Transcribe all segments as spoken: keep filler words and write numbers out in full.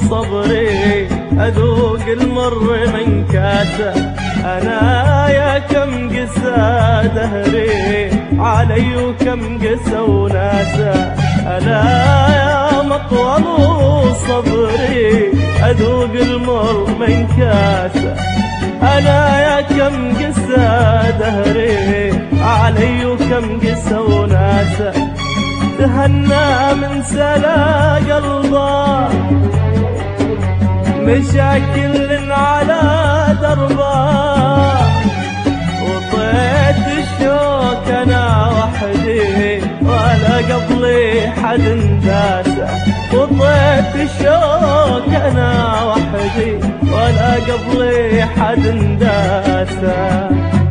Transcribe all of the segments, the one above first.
صبري أذوق المر من كاسة. أنا يا كم قسى دهري علي وكم قسى وناسة. أنا يا مطول صبري أذوق المر من كاسة. أنا يا كم قسى دهري علي وكم قسى وناسة. تهنى من سلا قلبه مشاكل على دربه. وطيت الشوك أنا وحدي ولا قبلي حد داسه. وطيت الشوك أنا وحدي ولا قبلي حد داسه.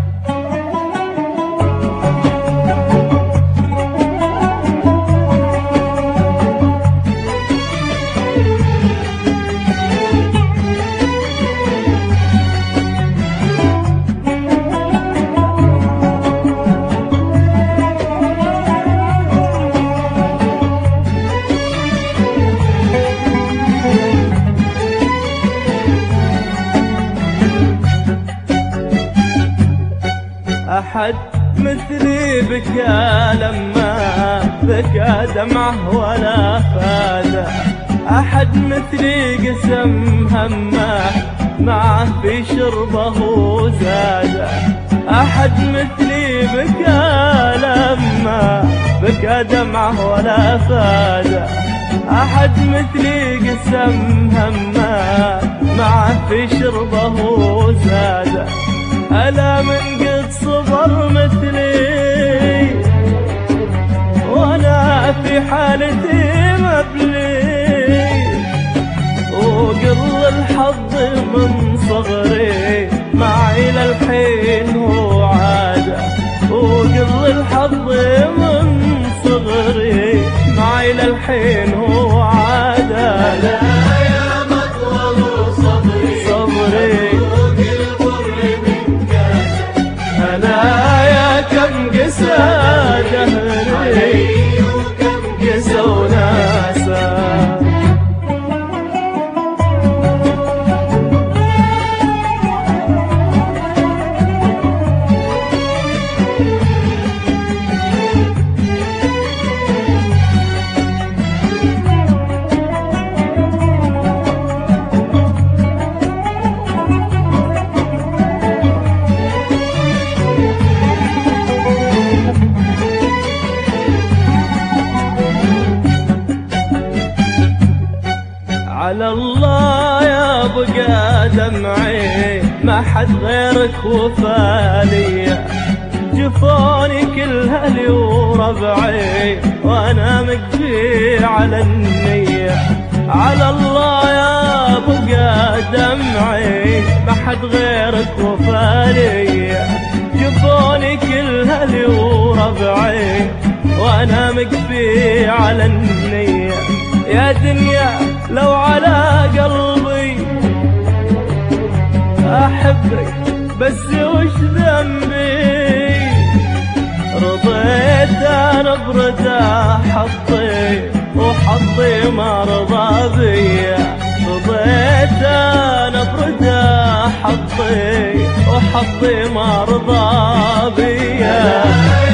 أحد مثلي بكى لما بكى دمعه ولا فاده. أحد مثلي قسم همه معه في شربه زاده. أحد مثلي بكى لما بكى دمعه ولا فاده. أحد مثلي قسم همه معه في شربه زاده. ألا من قد صبر مثلي وأنا في حالتي مبلي. وقل الحظ من صغري معي للحين هو عادة. وقل الحظ من صغري معي للحين هو عادة. ألا يا مطول صبري صبري أنا يا كم قسى دهري وكم قسى وناسة. على الله يا بقى دمعي ما حد غيرك وفالي. جفوني كل هلي وربعي وانا مكفي على النية. على الله يا بقى دمعي ما حد غيرك وفالي. جفوني كل هلي وربعي وانا مكفي على النية. يا دنيا لو على قلبي أحبك بس وش ذنبي. رضيت أنا برده حظي وحظي ما رضى بيا. رضيت أنا برده حظي وحظي ما رضى بيا.